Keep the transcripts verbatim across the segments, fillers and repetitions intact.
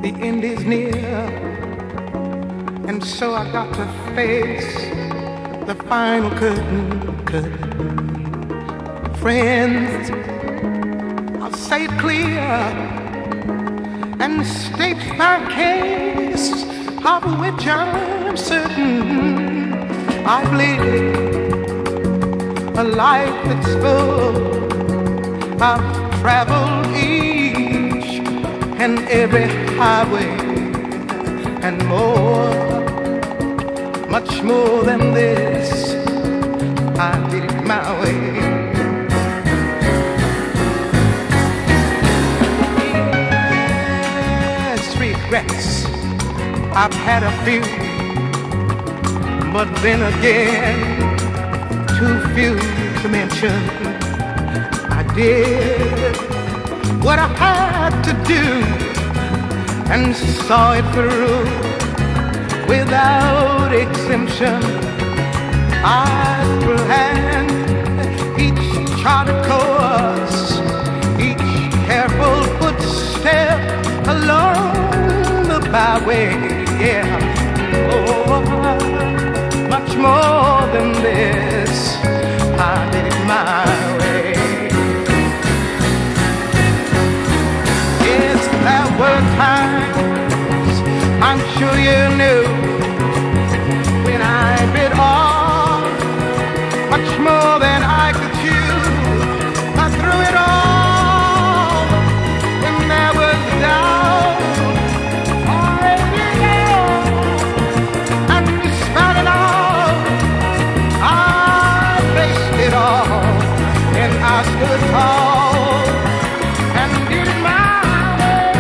The end is near, and so I got to face the final curtain, curtain. Friends, I'll say it clear and state my case, of which I'm certain. I've lived a life that's full. I've traveled each and every highway and more, much more than this. I did it my way. Yes, regrets, I've had a few, but then again, too few to mention. I did what I had to do and saw it through without exemption. I planned each charted course, each careful footstep along the byway. Yeah, oh, much more than this, I did it my way. Yes, there were times, I'm sure you knew, when I bit off much more than I could chew. I threw it all when there was doubt. I stood tall and did it my way.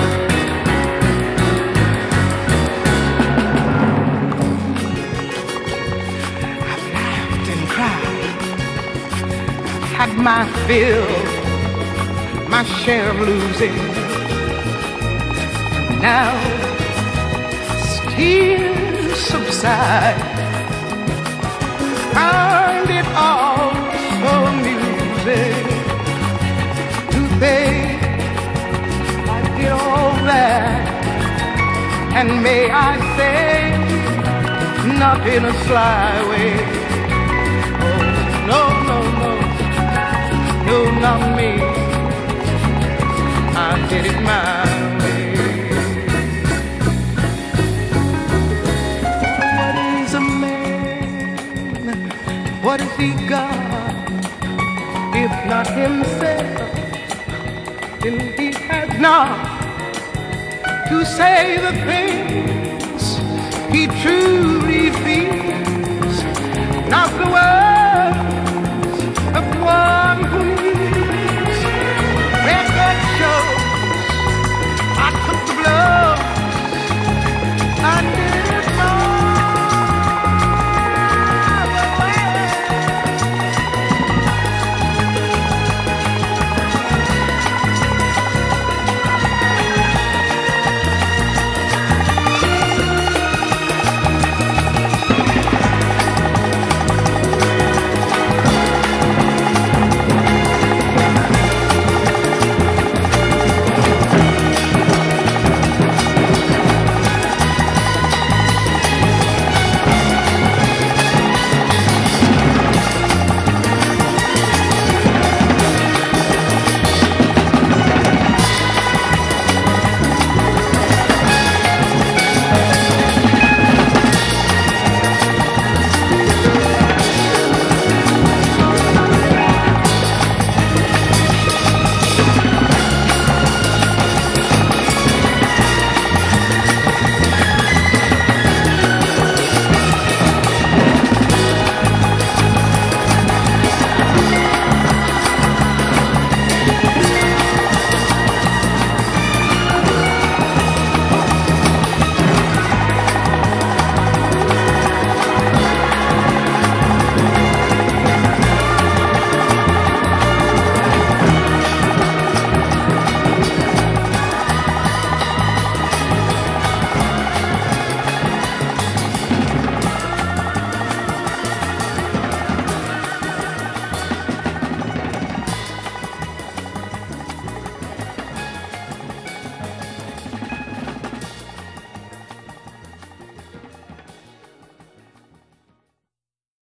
I've laughed and cried, I've had my fill, my share of losing. Now tears subside, find it all so amusing to think I did all that, and may I say, not in a sly way. Oh, no, no, no, no, not me. I did it my way. What is a man? What has he got? If not himself, then he has not to say the things he truly feels, not the words